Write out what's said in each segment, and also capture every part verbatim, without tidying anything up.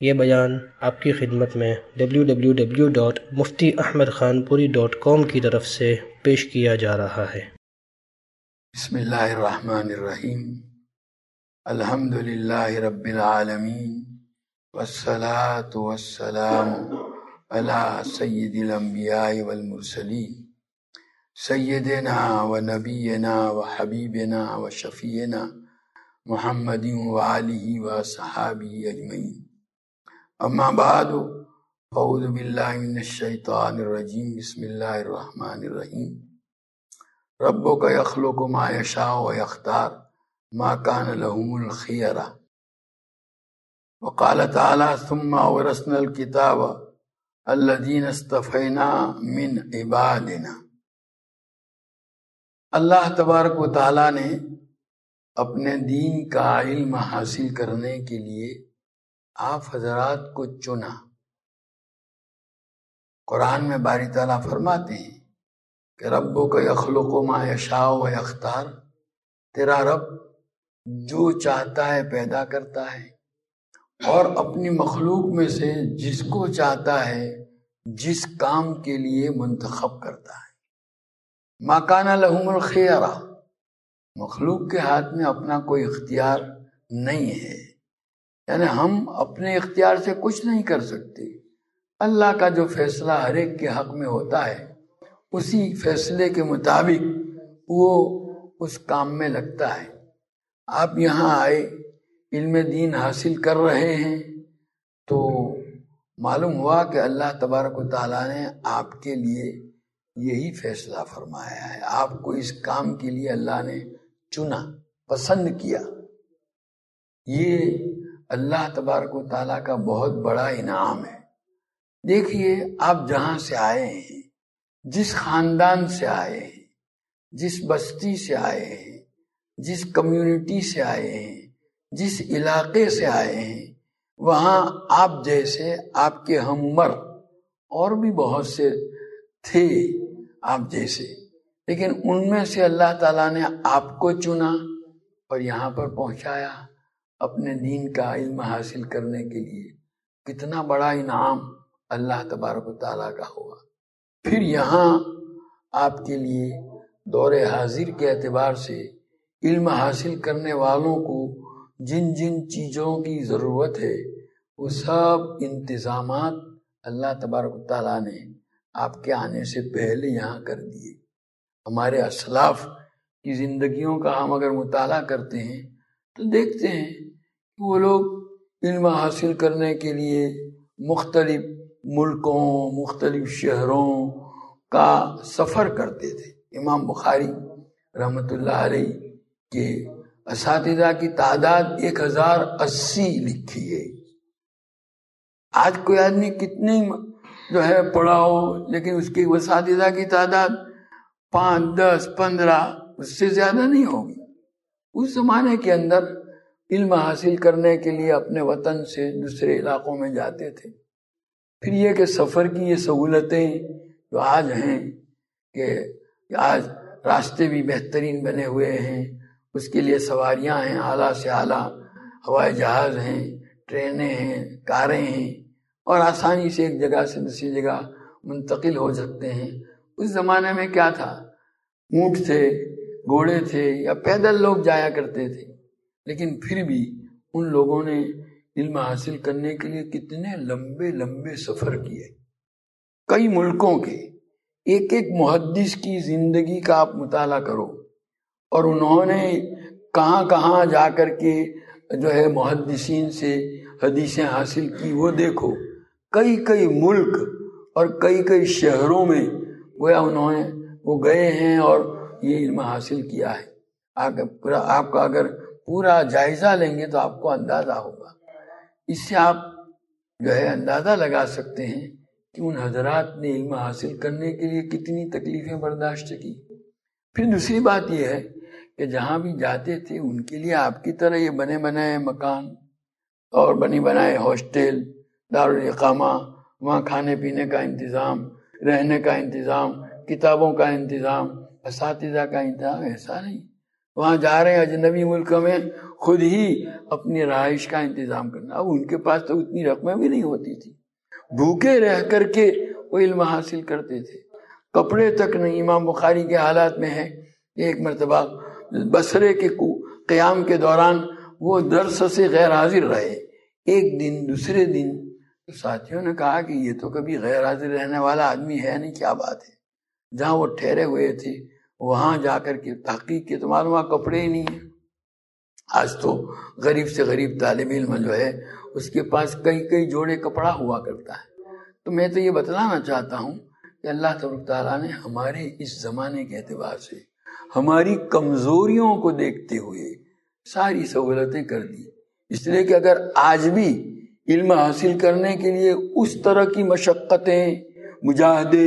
یہ بیان آپ کی خدمت میں W W W dot Mufti Ahmad Khanpuri dot کام کی طرف سے پیش کیا جا رہا ہے۔ بسم اللہ الرحمن الرحیم، الحمد للہ رب العالمین، والصلاة والسلام علی سید الانبیاء والمرسلین، سیدنا و نبینا و حبیبنا و شفیعنا محمد و آلہ و صحابہ اجمعین، اما بعد اعوذ باللہ من الشیطان الرجیم، بسم اللہ الرحمن الرحیم۔ ربک یخلق ما یشاء و یختار ما کان لهم الخیرہ، وقال تعالی ثم اورثنا الکتاب الذین اصطفینا من عبادنا۔ اللہ تبارک و تعالی نے اپنے دین کا علم حاصل کرنے کے لیے آپ حضرات کو چنا۔ قرآن میں باری تعالیٰ فرماتے ہیں کہ ربک یخلق ما یشاء و یختار، تیرا رب جو چاہتا ہے پیدا کرتا ہے اور اپنی مخلوق میں سے جس کو چاہتا ہے جس کام کے لیے منتخب کرتا ہے۔ ما کان لہم الخیرہ، مخلوق کے ہاتھ میں اپنا کوئی اختیار نہیں ہے، یعنی ہم اپنے اختیار سے کچھ نہیں کر سکتے۔ اللہ کا جو فیصلہ ہر ایک کے حق میں ہوتا ہے اسی فیصلے کے مطابق وہ اس کام میں لگتا ہے۔ آپ یہاں آئے، علم دین حاصل کر رہے ہیں، تو معلوم ہوا کہ اللہ تبارک و تعالیٰ نے آپ کے لیے یہی فیصلہ فرمایا ہے، آپ کو اس کام کے لیے اللہ نے چنا، پسند کیا۔ یہ اللہ تبارک و تعالیٰ کا بہت بڑا انعام ہے۔ دیکھیے، آپ جہاں سے آئے ہیں، جس خاندان سے آئے ہیں، جس بستی سے آئے ہیں، جس کمیونٹی سے آئے ہیں، جس علاقے سے آئے ہیں، وہاں آپ جیسے آپ کے ہم عمر اور بھی بہت سے تھے آپ جیسے، لیکن ان میں سے اللہ تعالیٰ نے آپ کو چنا اور یہاں پر پہنچایا اپنے دین کا علم حاصل کرنے کے لیے۔ کتنا بڑا انعام اللہ تبارک و تعالیٰ کا ہوا۔ پھر یہاں آپ کے لیے دور حاضر کے اعتبار سے علم حاصل کرنے والوں کو جن جن چیزوں کی ضرورت ہے وہ سب انتظامات اللہ تبارک و تعالیٰ نے آپ کے آنے سے پہلے یہاں کر دیے۔ ہمارے اسلاف کی زندگیوں کا ہم اگر مطالعہ کرتے ہیں تو دیکھتے ہیں کہ وہ لوگ علم حاصل کرنے کے لیے مختلف ملکوں، مختلف شہروں کا سفر کرتے تھے۔ امام بخاری رحمۃ اللہ علیہ کے اساتذہ کی تعداد ایک ہزار اسی لکھی ہے۔ آج کوئی آدمی کتنی جو ہے پڑھا ہو، لیکن اس کے اساتذہ کی تعداد پانچ دس پندرہ اس سے زیادہ نہیں ہوگی۔ اس زمانے کے اندر علم حاصل کرنے کے لیے اپنے وطن سے دوسرے علاقوں میں جاتے تھے۔ پھر یہ کہ سفر کی یہ سہولتیں جو آج ہیں، کہ آج راستے بھی بہترین بنے ہوئے ہیں، اس کے لیے سواریاں ہیں اعلیٰ سے اعلیٰ، ہوائی جہاز ہیں، ٹرینیں ہیں، کاریں ہیں، اور آسانی سے ایک جگہ سے دوسری جگہ منتقل ہو سکتے ہیں۔ اس زمانے میں کیا تھا؟ اونٹ تھے، گھوڑے تھے، یا پیدل لوگ جایا کرتے تھے، لیکن پھر بھی ان لوگوں نے علم حاصل کرنے کے لیے کتنے لمبے لمبے سفر کیے، کئی ملکوں کے۔ ایک ایک محدث کی زندگی کا آپ مطالعہ کرو، اور انہوں نے کہاں کہاں جا کر کے جو ہے محدثین سے حدیثیں حاصل کی وہ دیکھو۔ کئی کئی ملک اور کئی کئی شہروں میں گویا انہوں نے وہ گئے ہیں اور یہ علم حاصل کیا ہے۔ آپ کا اگر پورا جائزہ لیں گے تو آپ کو اندازہ ہوگا۔ اس سے آپ جو ہے اندازہ لگا سکتے ہیں کہ ان حضرات نے علم حاصل کرنے کے لیے کتنی تکلیفیں برداشت کی۔ پھر دوسری بات یہ ہے کہ جہاں بھی جاتے تھے ان کے لیے آپ کی طرح یہ بنے بنائے مکان اور بنے بنائے ہاسٹل، دارالاقامہ، وہاں کھانے پینے کا انتظام، رہنے کا انتظام، کتابوں کا انتظام، اساتذہ کا انتظام ایسا نہیں۔ وہاں جا رہے ہیں اجنبی ملک میں، خود ہی اپنی رہائش کا انتظام کرنا. اب ان کے پاس تو اتنی رقمیں بھی نہیں ہوتی تھی، بھوکے رہ کر کے وہ علم حاصل کرتے تھے. کپڑے تک نہیں. امام بخاری کے حالات میں ہے کہ ایک مرتبہ بصرے کے قیام کے دوران وہ درس سے غیر حاضر رہے. ایک دن دوسرے دن ساتھیوں نے کہا کہ یہ تو کبھی غیر حاضر رہنے والا آدمی ہے نہیں، کیا بات ہے. جہاں وہ ٹھہرے ہوئے تھے وہاں جا کر کے تحقیق کے تو معلوم وہاں کپڑے ہی نہیں ہیں. آج تو غریب سے غریب طالب علم جو ہے اس کے پاس کئی کئی جوڑے کپڑا ہوا کرتا ہے. تو میں تو یہ بتلانا چاہتا ہوں کہ اللہ تبارک تعالیٰ نے ہمارے اس زمانے کے اعتبار سے ہماری کمزوریوں کو دیکھتے ہوئے ساری سہولتیں کر دی. اس لیے کہ اگر آج بھی علم حاصل کرنے کے لیے اس طرح کی مشقتیں، مجاہدے،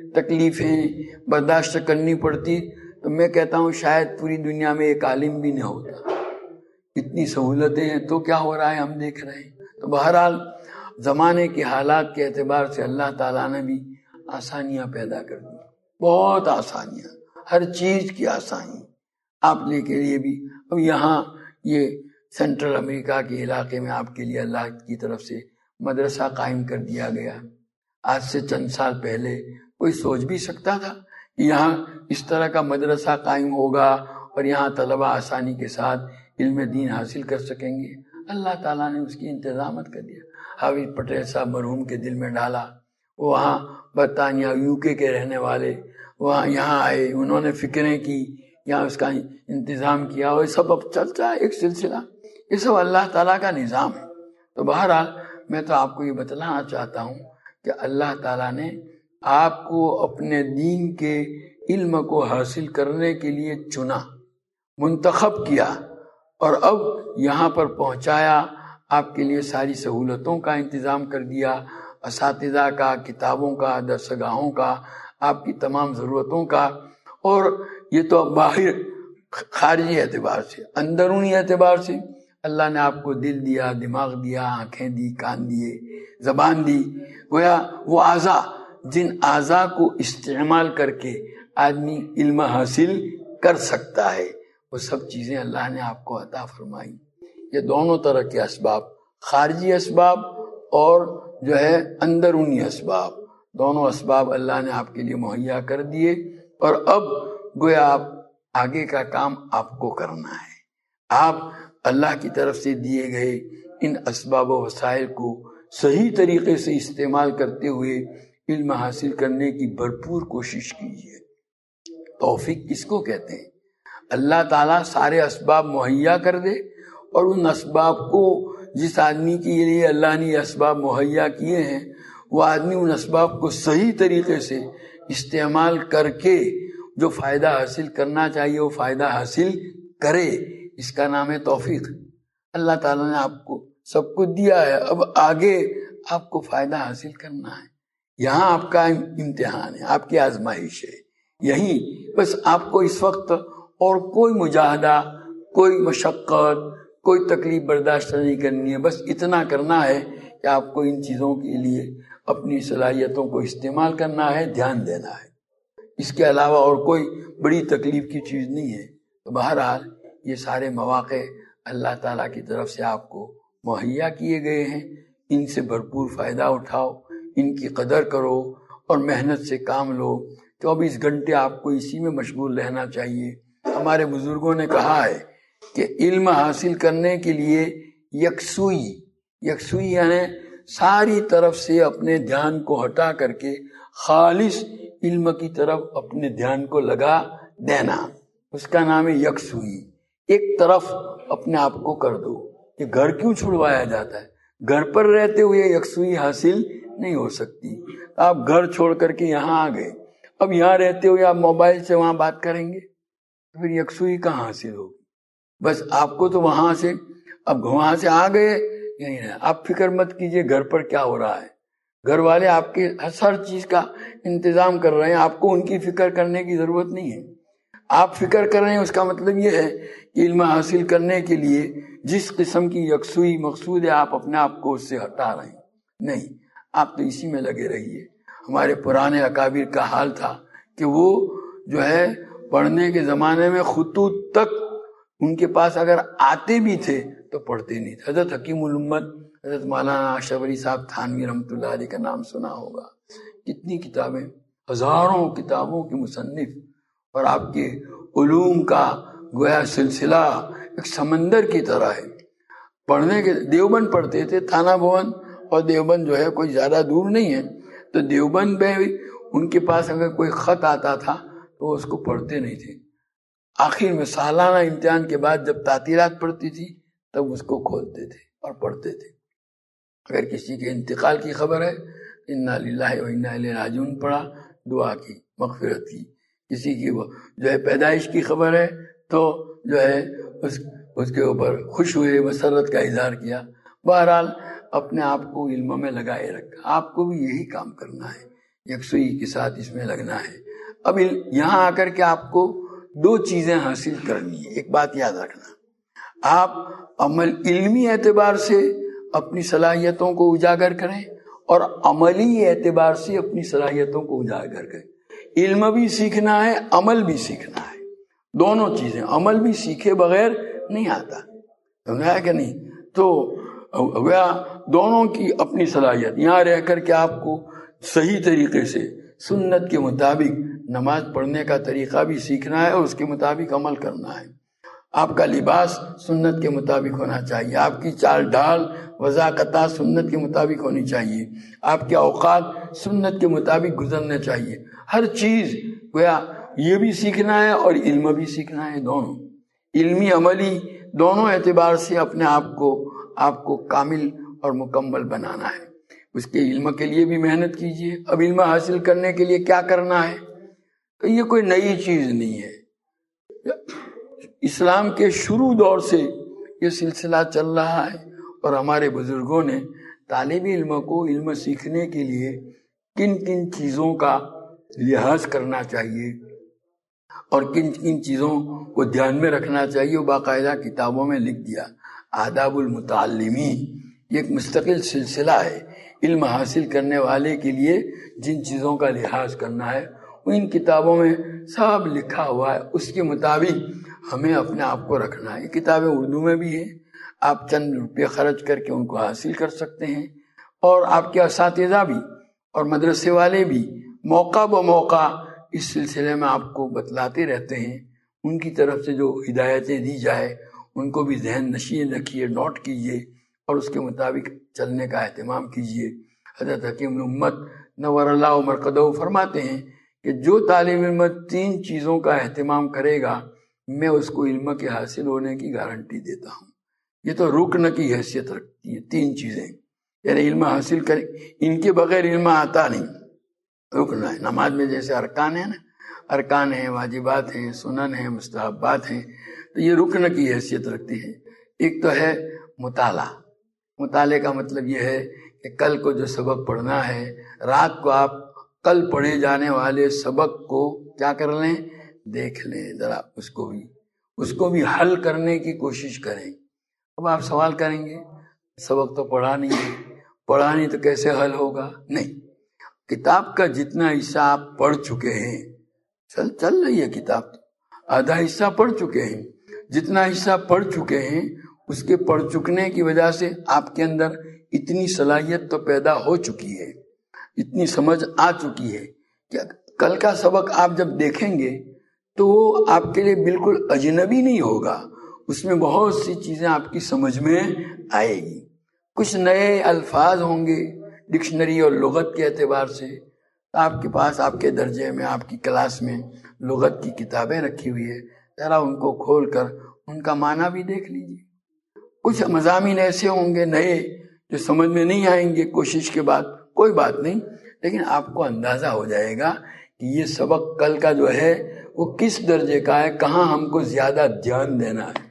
تکلیفیں برداشت کرنی پڑتی تو میں کہتا ہوں شاید پوری دنیا میں ایک عالم بھی نہ ہوتا. اتنی سہولتیں ہیں تو کیا ہو رہا ہے ہم دیکھ رہے ہیں. تو بہرحال زمانے کے حالات کے اعتبار سے اللہ تعالیٰ نے بھی آسانیاں پیدا کر دی، بہت آسانیاں، ہر چیز کی آسانی آپ لے کے لیے بھی. اب یہاں یہ سینٹرل امریکہ کے علاقے میں آپ کے لیے اللہ کی طرف سے مدرسہ قائم کر دیا گیا. آج سے چند سال پہلے کوئی سوچ بھی سکتا تھا کہ یہاں اس طرح کا مدرسہ قائم ہوگا اور یہاں طلبہ آسانی کے ساتھ علم دین حاصل کر سکیں گے؟ اللہ تعالیٰ نے اس کی انتظامت کر دیا. حافظ پٹیل صاحب مرحوم کے دل میں ڈالا. وہاں برطانیہ یو کے کے رہنے والے وہاں یہاں آئے، انہوں نے فکریں کی، یہاں اس کا انتظام کیا، اور سب اب چلتا ہے ایک سلسلہ. یہ سب اللہ تعالیٰ کا نظام ہے. تو بہرحال میں تو آپ کو یہ بتلانا چاہتا ہوں کہ اللہ تعالیٰ نے آپ کو اپنے دین کے علم کو حاصل کرنے کے لیے چنا، منتخب کیا، اور اب یہاں پر پہنچایا. آپ کے لیے ساری سہولتوں کا انتظام کر دیا، اساتذہ کا، کتابوں کا، درسگاہوں کا، آپ کی تمام ضرورتوں کا. اور یہ تو باہر خارجی اعتبار سے، اندرونی اعتبار سے اللہ نے آپ کو دل دیا، دماغ دیا، آنکھیں دی، کان دیے، زبان دی. گویا وہ اعضاء جن اعضاء کو استعمال کر کے آدمی علم حاصل کر سکتا ہے، وہ سب چیزیں اللہ نے آپ کو عطا فرمائی. یہ دونوں طرح کے اسباب، خارجی اسباب اور جو ہے اندرونی اسباب، دونوں اسباب اللہ نے آپ کے لیے مہیا کر دیے. اور اب گویا آپ آگے کا کام آپ کو کرنا ہے. آپ اللہ کی طرف سے دیے گئے ان اسباب و وسائل کو صحیح طریقے سے استعمال کرتے ہوئے علم حاصل کرنے کی بھرپور کوشش کیجیے. توفیق کس کو کہتے ہیں؟ اللہ تعالیٰ سارے اسباب مہیا کر دے، اور ان اسباب کو جس آدمی کے لیے اللہ نے یہ اسباب مہیا کیے ہیں وہ آدمی ان اسباب کو صحیح طریقے سے استعمال کر کے جو فائدہ حاصل کرنا چاہیے وہ فائدہ حاصل کرے. اس کا نام ہے توفیق. اللہ تعالیٰ نے آپ کو سب کچھ دیا ہے، اب آگے آپ کو فائدہ حاصل کرنا ہے. یہاں آپ کا امتحان ہے، آپ کی آزمائش ہے. یہی بس آپ کو اس وقت اور کوئی مجاہدہ، کوئی مشقت، کوئی تکلیف برداشت نہیں کرنی ہے. بس اتنا کرنا ہے کہ آپ کو ان چیزوں کے لیے اپنی صلاحیتوں کو استعمال کرنا ہے، دھیان دینا ہے. اس کے علاوہ اور کوئی بڑی تکلیف کی چیز نہیں ہے. تو بہرحال یہ سارے مواقع اللہ تعالیٰ کی طرف سے آپ کو مہیا کیے گئے ہیں. ان سے بھرپور فائدہ اٹھاؤ، ان کی قدر کرو اور محنت سے کام لو. چوبیس گھنٹے آپ کو اسی میں مشغول رہنا چاہیے. ہمارے بزرگوں نے کہا ہے کہ علم حاصل کرنے کے لیے یکسوئی یکسوئی یعنی ساری طرف سے اپنے دھیان کو ہٹا کر کے خالص علم کی طرف اپنے دھیان کو لگا دینا، اس کا نام ہے یکسوئی. ایک طرف اپنے آپ کو کر دو. یہ گھر کیوں چھڑوایا جاتا ہے؟ گھر پر رہتے ہوئے یکسوئی حاصل نہیں ہو سکتی. آپ گھر چھوڑ کر کے یہاں آ گئے، اب یہاں رہتے ہوئے آپ موبائل سے وہاں بات کریں گے تو پھر یکسوئی کہاں حاصل ہوگی؟ بس آپ کو تو وہاں سے اب وہاں سے آ گئے. آپ فکر مت کیجئے گھر پر کیا ہو رہا ہے. گھر والے آپ کے ہر چیز کا انتظام کر رہے ہیں، آپ کو ان کی فکر کرنے کی ضرورت نہیں ہے. آپ فکر کر رہے ہیں، اس کا مطلب یہ ہے کہ علم حاصل کرنے کے لیے جس قسم کی یکسوئی مقصود ہے آپ اپنے آپ کو اس سے ہٹا رہے ہیں. نہیں، آپ تو اسی میں لگے رہیے. ہمارے پرانے اکابر کا حال تھا کہ وہ جو ہے پڑھنے کے زمانے میں خطوط تک ان کے پاس اگر آتے بھی تھے تو پڑھتے نہیں تھے. حضرت حکیم الامت حضرت مولانا اشرف علی صاحب تھانوی رحمۃ اللہ علیہ کا نام سنا ہوگا. کتنی کتابیں، ہزاروں کتابوں کے مصنف، اور آپ کے علوم کا گویا سلسلہ ایک سمندر کی طرح ہے. پڑھنے کے دیوبند پڑھتے تھے، تھانہ بھون اور دیوبند جو ہے کوئی زیادہ دور نہیں ہے، تو دیوبند میں ان کے پاس اگر کوئی خط آتا تھا تو وہ اس کو پڑھتے نہیں تھے. آخر میں سالانہ امتحان کے بعد جب تعطیلات پڑتی تھی تب اس کو کھولتے تھے اور پڑھتے تھے. اگر کسی کے انتقال کی خبر ہے انا للہ و انا الیہ راجعون پڑھا، دعا کی، مغفرت کی. کسی کی وہ جو ہے پیدائش کی خبر ہے تو جو ہے اس اس کے اوپر خوش ہوئے، مسرت کا اظہار کیا. بہرحال اپنے آپ کو علم میں لگائے رکھا. آپ کو بھی یہی کام کرنا ہے، یکسوئی کے ساتھ اس میں لگنا ہے. اب یہاں آ کر کے آپ کو دو چیزیں حاصل کرنی ہے. ایک بات یاد رکھنا، آپ عمل علمی اعتبار سے اپنی صلاحیتوں کو اجاگر کریں اور عملی اعتبار سے اپنی صلاحیتوں کو اجاگر کریں. علم بھی سیکھنا ہے، عمل بھی سیکھنا ہے، دونوں چیزیں. عمل بھی سیکھے بغیر نہیں آتا، سمجھا کہ نہیں؟ تو گویا دونوں کی اپنی صلاحیت. یہاں رہ کر کے آپ کو صحیح طریقے سے سنت کے مطابق نماز پڑھنے کا طریقہ بھی سیکھنا ہے اور اس کے مطابق عمل کرنا ہے. آپ کا لباس سنت کے مطابق ہونا چاہیے، آپ کی چال ڈھال وضاقتہ سنت کے مطابق ہونی چاہیے، آپ کے اوقات سنت کے مطابق گزرنے چاہیے. ہر چیز گویا یہ بھی سیکھنا ہے اور علم بھی سیکھنا ہے. دونوں علمی عملی دونوں اعتبار سے اپنے آپ کو آپ کو کامل اور مکمل بنانا ہے. اس کے علم کے لیے بھی محنت کیجیے. اب علم حاصل کرنے کے لیے کیا کرنا ہے؟ تو یہ کوئی نئی چیز نہیں ہے. اسلام کے شروع دور سے یہ سلسلہ چل رہا ہے اور ہمارے بزرگوں نے طالب علم کو علم سیکھنے کے لیے کن کن چیزوں کا لحاظ کرنا چاہیے اور کن کن چیزوں کو دھیان میں رکھنا چاہیے وہ باقاعدہ کتابوں میں لکھ دیا. آداب المتعلمین یہ ایک مستقل سلسلہ ہے. علم حاصل کرنے والے کے لیے جن چیزوں کا لحاظ کرنا ہے وہ ان کتابوں میں سب لکھا ہوا ہے. اس کے مطابق ہمیں اپنے آپ کو رکھنا ہے. یہ کتابیں اردو میں بھی ہیں، آپ چند روپے خرچ کر کے ان کو حاصل کر سکتے ہیں. اور آپ کے اساتذہ بھی اور مدرسے والے بھی موقع بہ موقع اس سلسلے میں آپ کو بتلاتے رہتے ہیں. ان کی طرف سے جو ہدایتیں دی جائے ان کو بھی ذہن نشین رکھیے، نوٹ کیجیے اور اس کے مطابق چلنے کا اہتمام کیجیے. حضرت حکیم الامت نور اللہ مرقدہ فرماتے ہیں کہ جو طالب علم تین چیزوں کا اہتمام کرے گا میں اس کو علم کے حاصل ہونے کی گارنٹی دیتا ہوں. یہ تو رکن کی حیثیت رکھتی ہے تین چیزیں، یعنی علم حاصل کرے، ان کے بغیر علم آتا نہیں. رکن ہے نماز میں جیسے ارکان ہیں نا، ارکان ہیں، واجبات ہیں، سنن ہیں، مستحبات ہیں، تو یہ رکن کی حیثیت رکھتی ہے. ایک تو ہے مطالعہ. مطالعے کا مطلب یہ ہے کہ کل کو جو سبق پڑھنا ہے رات کو آپ کل پڑھے جانے والے سبق کو کیا کر لیں، دیکھ لیں ذرا، اس کو بھی اس کو بھی حل کرنے کی کوشش کریں. اب آپ سوال کریں گے سبق تو پڑھا نہیں ہے، پڑھا نہیں تو کیسے حل ہوگا؟ نہیں، کتاب کا جتنا حصہ آپ پڑھ چکے ہیں، چل چل رہی ہے کتاب، آدھا حصہ پڑھ چکے ہیں، جتنا حصہ پڑھ چکے ہیں اس کے پڑھ چکنے کی وجہ سے آپ کے اندر اتنی صلاحیت تو پیدا ہو چکی ہے، اتنی سمجھ آ چکی ہے کہ کل کا سبق آپ جب دیکھیں گے تو وہ آپ کے لیے بالکل اجنبی نہیں ہوگا. اس میں بہت سی چیزیں آپ کی سمجھ میں آئے گی. کچھ نئے الفاظ ہوں گے ڈکشنری اور لغت کے اعتبار سے. آپ کے پاس آپ کے درجے میں آپ کی کلاس میں لغت کی کتابیں رکھی ہوئی ہے، ذرا ان کو کھول کر ان کا معنی بھی دیکھ لیجیے. کچھ مضامین ایسے ہوں گے نئے جو سمجھ میں نہیں آئیں گے کوشش کے بعد، کوئی بات نہیں، لیکن آپ کو اندازہ ہو جائے گا کہ یہ سبق کل کا جو ہے وہ کس درجے کا ہے، کہاں ہم کو زیادہ دھیان دینا ہے.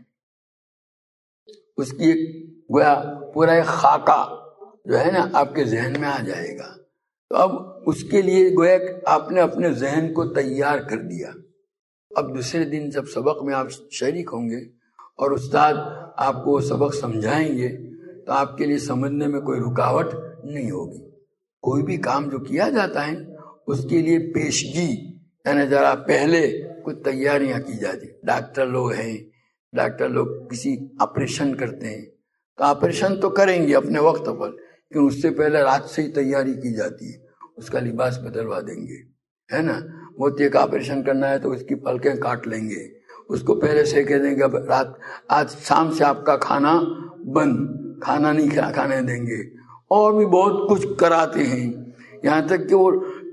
اس کی ایک گویا پورا ایک خاکہ جو ہے نا آپ کے ذہن میں آ جائے گا. تو اب اس کے لیے گویا آپ نے اپنے ذہن کو تیار کر دیا. اب دوسرے دن جب سبق میں آپ شریک ہوں گے اور استاد آپ کو وہ سبق سمجھائیں گے تو آپ کے لیے سمجھنے میں کوئی رکاوٹ نہیں ہوگی. کوئی بھی کام جو کیا جاتا ہے اس کے لیے پیشگی یعنی ذرا پہلے کچھ تیاریاں کی جاتی. ڈاکٹر لوگ ہیں ڈاکٹر لوگ کسی آپریشن کرتے ہیں تو آپریشن تو کریں گے اپنے وقت پر، لیکن اس سے پہلے رات سے ہی تیاری کی جاتی ہے، اس کا لباس بدلوا دیں گے، ہے نا. موتی کا آپریشن کرنا ہے تو اس کی پلکیں کاٹ لیں گے، اس کو پہلے سے کہہ دیں گے اب رات آج شام سے آپ کا کھانا بند، کھانا نہیں کھانے دیں گے. اور بھی بہت کچھ کراتے ہیں، یہاں تک کہ وہ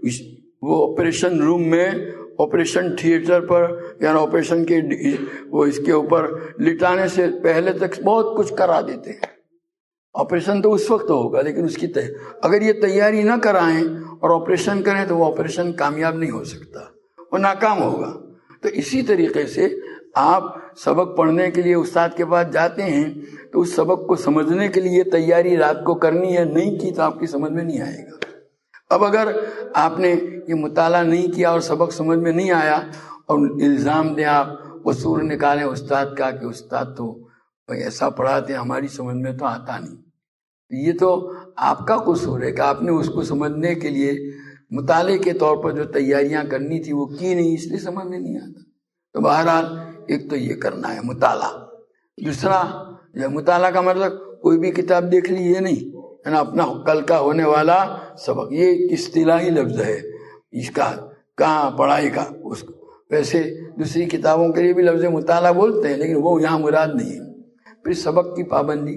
وہ آپریشن روم میں، آپریشن تھیٹر پر یعنی آپریشن کے وہ اس کے اوپر لٹانے سے پہلے تک بہت کچھ کرا دیتے ہیں. آپریشن تو اس وقت ہوگا، لیکن اس کی اگر یہ تیاری نہ کرائیں اور آپریشن کریں تو وہ آپریشن کامیاب نہیں ہو سکتا، وہ ناکام ہوگا. تو اسی طریقے سے آپ سبق پڑھنے کے لیے استاد کے پاس جاتے ہیں تو اس سبق کو سمجھنے کے لیے تیاری رات کو کرنی ہے، نہیں کی تو آپ کی سمجھ میں نہیں آئے گا. اب اگر آپ نے یہ مطالعہ نہیں کیا اور سبق سمجھ میں نہیں آیا اور الزام دیں، آپ قصور نکالیں استاد کا کہ استاد تو ایسا پڑھاتے ہیں ہماری سمجھ میں تو آتا نہیں، یہ تو آپ کا قصور ہے کہ آپ نے اس کو سمجھنے کے لیے مطالعے کے طور پر جو تیاریاں کرنی تھی وہ کی نہیں، اس لیے سمجھ میں نہیں آتا. تو بہرحال ایک تو یہ کرنا ہے مطالعہ. دوسرا مطالعہ کا مطلب کوئی بھی کتاب دیکھ لی یہ نہیں ہے نا، اپنا کل کا ہونے والا سبق، یہ اصطلاحی لفظ ہے اس کا کہاں پڑھائی کا. اس کو ویسے دوسری کتابوں کے لیے بھی لفظ مطالعہ بولتے ہیں لیکن وہ یہاں مراد نہیں ہے. پھر سبق کی پابندی،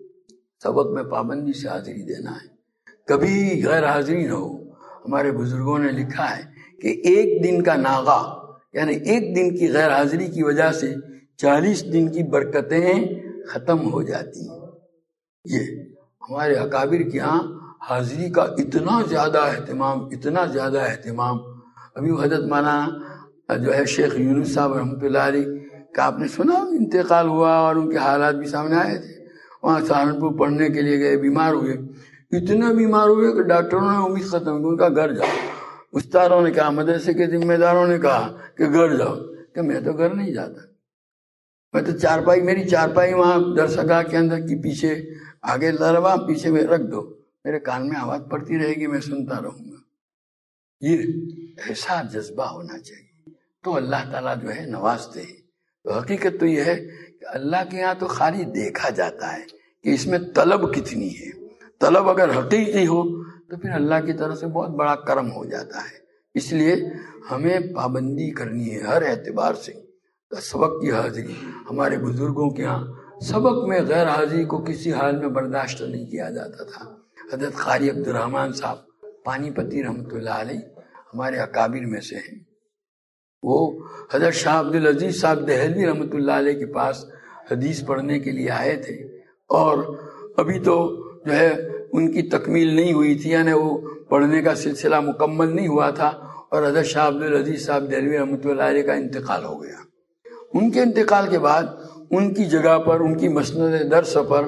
سبق میں پابندی سے حاضری دینا ہے، کبھی غیر حاضری نہ ہو. ہمارے بزرگوں نے لکھا ہے کہ ایک دن کا ناغہ یعنی ایک دن کی غیر حاضری کی وجہ سے چالیس دن کی برکتیں ختم ہو جاتی ہیں. یہ ہمارے اکابر کے یہاں حاضری کا اتنا زیادہ اہتمام، اتنا زیادہ اہتمام. ابھی حضرت مولانا جو ہے شیخ یونس صاحب رحمۃ اللہ علیہ کا آپ نے سنا انتقال ہوا اور ان کے حالات بھی سامنے آئے تھے. وہاں سہارنپور پڑھنے کے لیے گئے، بیمار ہوئے، اتنے بیمار ہوئے کہ ڈاکٹروں نے امید ختم کی، ان کا گھر جاؤ. استادوں نے کہا، مدرسے کے ذمہ داروں نے کہا کہ گھر جاؤ، کہ میں تو گھر نہیں جاتا، میں تو چارپائی، میری چارپائی وہاں درسگاہ کے اندر کی پیچھے آگے لروا پیچھے میں رکھ دو، میرے کان میں آواز پڑتی رہے گی، میں سنتا رہوں گا. یہ ایسا جذبہ ہونا چاہیے تو اللہ تعالیٰ جو ہے نوازتے ہیں. تو حقیقت تو یہ ہے کہ اللہ کے ہاں تو خالی دیکھا جاتا ہے کہ اس میں طلب کتنی ہے. طلب اگر حقیقی ہو تو پھر اللہ کی طرف سے بہت بڑا کرم ہو جاتا ہے. اس لیے ہمیں پابندی کرنی ہے ہر اعتبار سے. سبق کی حاضری، ہمارے بزرگوں کے ہاں سبق میں غیر حاضری کو کسی حال میں برداشت نہیں کیا جاتا تھا. حضرت قاری عبد الرحمن صاحب پانی پتی رحمۃ اللہ علیہ ہمارے اکابر میں سے ہیں. وہ حضرت شاہ عبد العزیز صاحب دہلوی رحمۃ اللہ علیہ کے پاس حدیث پڑھنے کے لیے آئے تھے، اور ابھی تو جو ہے ان کی تکمیل نہیں ہوئی تھی، یعنی وہ پڑھنے کا سلسلہ مکمل نہیں ہوا تھا، اور حضرت شاہ عبد العزیز صاحب دہلوی رحمۃ اللہ علیہ کا انتقال ہو گیا. ان کے انتقال کے بعد ان کی جگہ پر، ان کی مسند درس پر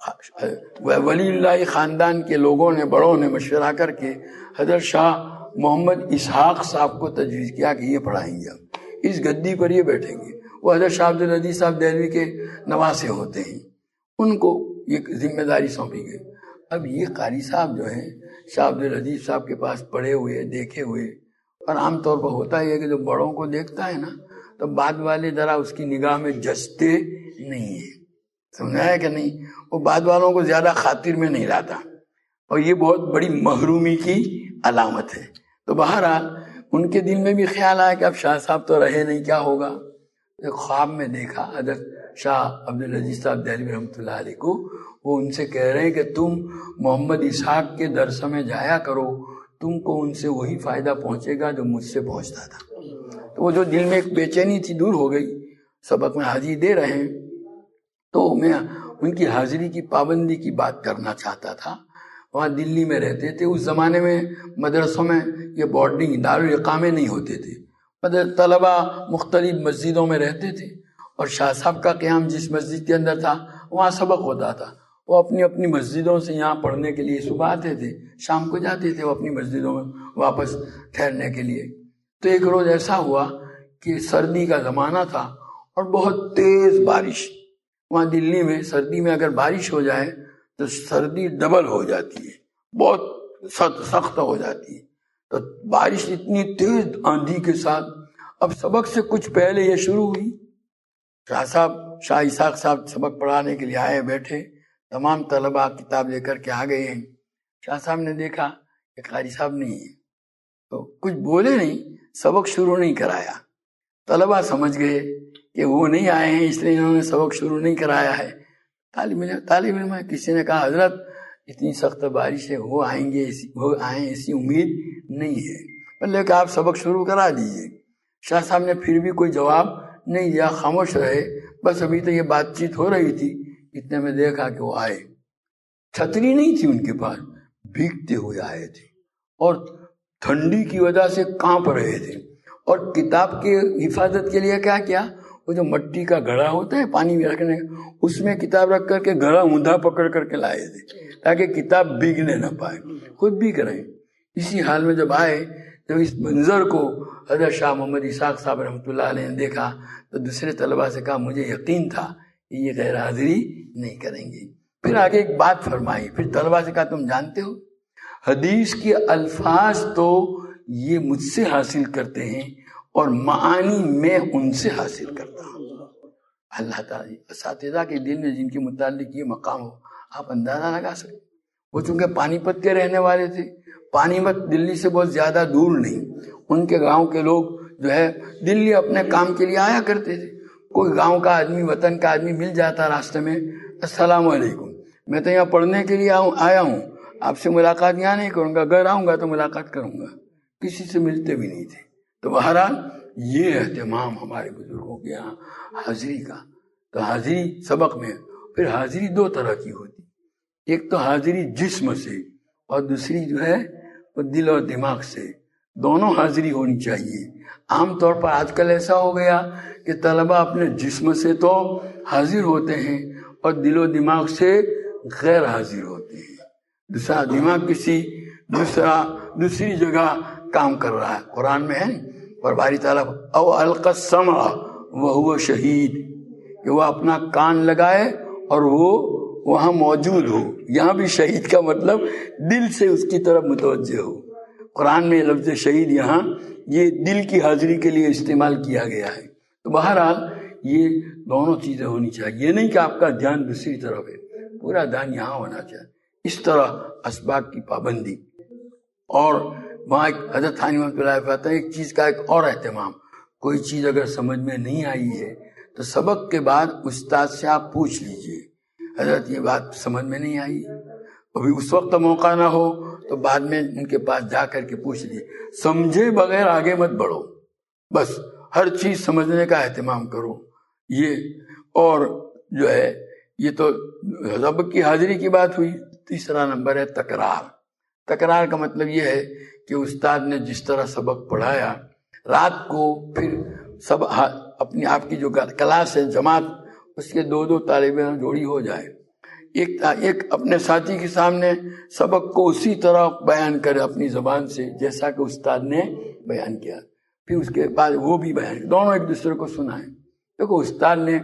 ولی اللہ خاندان کے لوگوں نے، بڑوں نے مشورہ کر کے حضرت شاہ محمد اسحاق صاحب کو تجویز کیا کہ یہ پڑھائیں گے، اس گدی پر یہ بیٹھیں گے. وہ حضرت شاہ عبد العزیز صاحب دہلوی کے نواسے ہوتے ہیں، ان کو یہ ذمہ داری سونپی گئی. اب یہ قاری صاحب جو ہیں شاہ عبد العزیز صاحب کے پاس پڑھے ہوئے، دیکھے ہوئے، اور عام طور پر ہوتا ہی ہے کہ جو بڑوں کو دیکھتا ہے نا تو بعد والے ذرا اس کی نگاہ میں جچتے نہیں ہیں. سمجھا ہے کہ نہیں؟ وہ بعد والوں کو زیادہ خاطر میں نہیں لاتا، اور یہ بہت بڑی محرومی کی علامت ہے. تو بہرحال ان کے دل میں بھی خیال آیا کہ اب شاہ صاحب تو رہے نہیں، کیا ہوگا. ایک خواب میں دیکھا حضرت شاہ عبد العزیز صاحب دہلوی رحمۃ اللہ علیہ کو، وہ ان سے کہہ رہے ہیں کہ تم محمد اسحاق کے درس میں جایا کرو، تم کو ان سے وہی فائدہ پہنچے گا جو مجھ سے پہنچتا تھا. تو وہ جو دل میں ایک بے چینی تھی دور ہو گئی. سبق میں حاضری دے رہے ہیں تو میں ان کی حاضری کی پابندی کی بات کرنا چاہتا تھا. وہاں دلی میں رہتے تھے، اس زمانے میں مدرسوں میں یہ بورڈنگ دارالاقامے نہیں ہوتے تھے، مدرسہ طلبہ مختلف مسجدوں میں رہتے تھے، اور شاہ صاحب کا قیام جس مسجد کے اندر تھا وہاں سبق ہوتا تھا. وہ اپنی اپنی مسجدوں سے یہاں پڑھنے کے لیے صبح آتے تھے، شام کو جاتے تھے وہ اپنی مسجدوں میں واپس ٹھہرنے کے لیے. تو ایک روز ایسا ہوا کہ سردی کا زمانہ تھا اور بہت تیز بارش. وہاں دلی میں سردی میں اگر بارش ہو جائے تو سردی ڈبل ہو جاتی ہے، بہت سخت ہو جاتی ہے. تو بارش اتنی تیز آندھی کے ساتھ، اب سبق سے کچھ پہلے یہ شروع ہوئی. شاہ صاحب شاہ اسحاق صاحب سبق پڑھانے کے لیے آئے، بیٹھے، تمام طلبہ کتاب لے کر کے آ گئے ہیں۔ شاہ صاحب نے دیکھا کہ قاری صاحب نہیں ہے تو کچھ بولے نہیں، سبق شروع نہیں کرایا۔ طلبہ سمجھ گئے کہ وہ نہیں آئے ہیں اس لیے انہوں نے سبق شروع نہیں کرایا ہے۔ طالب علم طالب علم ہے، کسی نے کہا حضرت اتنی سخت بارش ہے، وہ آئیں گے وہ آئیں ایسی امید نہیں ہے، بلکہ کہ آپ سبق شروع کرا دیجیے۔ شاہ صاحب نے پھر بھی کوئی جواب نہیں دیا، خاموش رہے۔ بس ابھی تو یہ بات چیت ہو رہی تھی، اتنے میں دیکھا کہ وہ آئے، چھتری نہیں تھی ان کے پاس، بھیگتے ہوئے آئے تھے اور ٹھنڈی کی وجہ سے کانپ رہے تھے، اور کتاب کی حفاظت کے لیے کیا کیا، وہ جو مٹی کا گھڑا ہوتا ہے پانی میں رکھنے کا، اس میں کتاب رکھ کر کے گھڑا اوندا پکڑ کر کے لائے تھے تاکہ کتاب بھیگنے نہ پائے، خود بھی کریں۔ اسی حال میں جب آئے، جب اس منظر کو حضرت شاہ محمد اسحاق صاحب رحمۃ اللہ علیہ نے دیکھا تو دوسرے طلبہ سے کہا مجھے یقین تھا کہ یہ غیر حاضری نہیں کریں گے۔ پھر آگے ایک بات فرمائی، پھر طلبہ سے کہا تم جانتے ہو حدیث کے الفاظ تو یہ مجھ سے حاصل کرتے ہیں اور معانی میں ان سے حاصل کرتا ہوں۔ اللہ تعالیٰ اساتذہ کے دل میں جن کے متعلق یہ مقام ہو، آپ اندازہ لگا سکتے۔ وہ چونکہ پانی پت کے رہنے والے تھے، پانی پت دلی سے بہت زیادہ دور نہیں، ان کے گاؤں کے لوگ جو ہے دلی اپنے کام کے لیے آیا کرتے تھے۔ کوئی گاؤں کا آدمی، وطن کا آدمی مل جاتا راستے میں، السلام علیکم، میں تو یہاں پڑھنے کے لیے آیا ہوں، آپ سے ملاقات یہاں نہیں کروں گا، اگر آؤں گا تو ملاقات کروں گا۔ کسی سے ملتے بھی نہیں تھے۔ تو بہرحال یہ اہتمام ہمارے بزرگوں کے یہاں حاضری کا۔ تو حاضری سبق میں پھر حاضری دو طرح کی ہوتی، ایک تو حاضری جسم سے اور دوسری جو ہے وہ دل اور دماغ سے، دونوں حاضری ہونی چاہیے۔ عام طور پر آج کل ایسا ہو گیا کہ طلبہ اپنے جسم سے تو حاضر ہوتے ہیں اور دل و دماغ سے غیر حاضر ہوتے ہیں۔ دوسرا دماغ کسی دوسرا دوسری جگہ کام کر رہا ہے۔ قرآن میں ہے اور باری تعالیٰ او القى السمع وهو شہید، کہ وہ اپنا کان لگائے اور وہ وہاں موجود ہو۔ یہاں بھی شہید کا مطلب دل سے اس کی طرف متوجہ ہو۔ قرآن میں لفظ شہید یہاں یہ دل کی حاضری کے لیے استعمال کیا گیا ہے۔ تو بہرحال یہ دونوں چیزیں ہونی چاہیے، یہ نہیں کہ آپ کا دھیان دوسری طرف ہے، پورا دھیان یہاں ہونا چاہیے۔ اس طرح اسباق کی پابندی، اور وہاں ایک حضرت تھانی رحمۃ اللہ فرماتے ہیں ایک چیز کا ایک اور اہتمام، کوئی چیز اگر سمجھ میں نہیں آئی ہے تو سبق کے بعد استاد سے آپ پوچھ لیجئے، حضرت یہ بات سمجھ میں نہیں آئی، ابھی اس وقت موقع نہ ہو تو بعد میں ان کے پاس جا کر کے پوچھ لیجئے، سمجھے بغیر آگے مت بڑھو، بس ہر چیز سمجھنے کا اہتمام کرو۔ یہ اور جو ہے یہ تو سبق کی حاضری کی بات ہوئی۔ تیسرا نمبر ہے تکرار۔ تکرار کا مطلب یہ ہے کہ استاد نے جس طرح سبق پڑھایا، رات کو پھر سب اپنی آپ کی جو کلاس ہے جماعت، اس کے دو دو طالب علم جوڑی ہو جائے، ایک ایک اپنے ساتھی کے سامنے سبق کو اسی طرح بیان کرے اپنی زبان سے جیسا کہ استاد نے بیان کیا، پھر اس کے بعد وہ بھی بیان، دونوں ایک دوسرے کو سنائیں۔ دیکھو استاد نے